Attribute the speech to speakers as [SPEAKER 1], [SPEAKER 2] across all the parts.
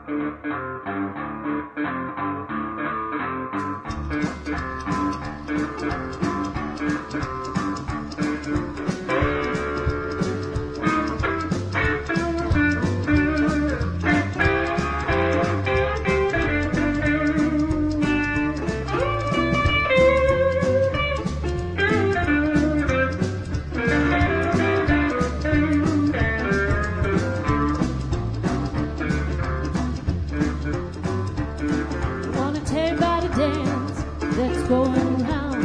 [SPEAKER 1] That's going round.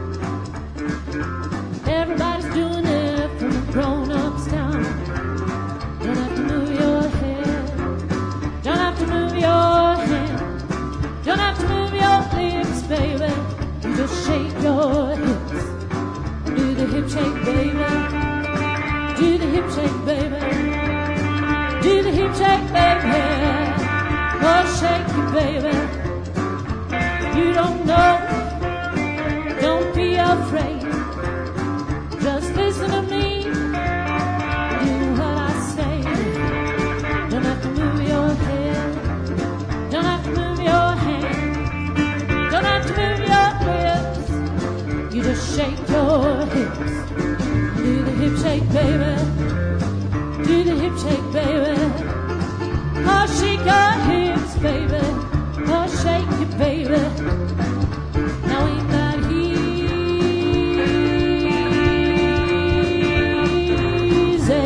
[SPEAKER 1] Everybody's doing it from the grown-ups down. Don't have to move your head. Don't have to move your hand. Don't have to move your lips, baby. You just shake your hips. Do the hip shake, baby. Do the hip shake, baby. Do the hip shake, baby. Oh, shake it, baby. You don't know, don't be afraid. Just listen to me, do what I say. Don't have to move your head, don't have to move your hand, don't have to move your lips. You just shake your hips. Do the hip shake, baby. Do the hip shake, baby. Oh, shake your hips, baby. Oh, shake it, baby. Now ain't that easy?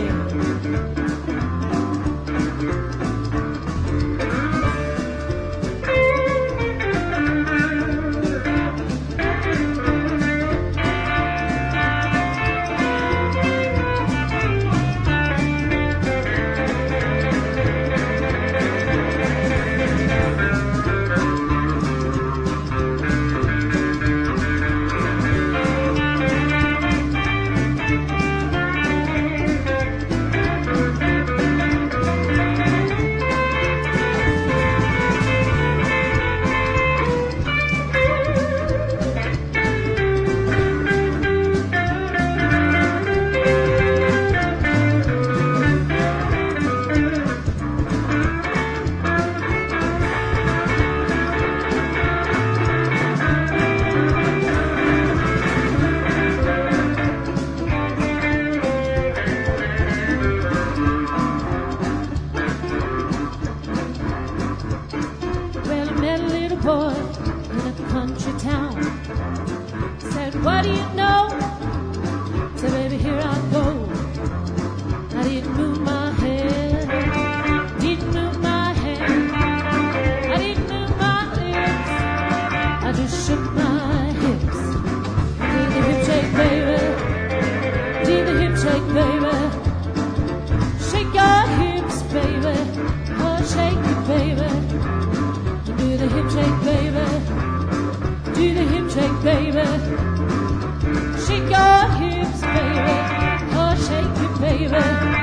[SPEAKER 1] Boy in a country town said, what do you know? Said, baby, here I go. I didn't move my head, didn't move my hand, I didn't move my lips, I just shook my hips. Did the hip shake, baby? Did the hip shake, baby? Shake your hips, baby. Oh, shake it, baby. Do the hip shake, baby. Do the hip shake, baby. Shake your hips, baby. Oh, shake it, baby.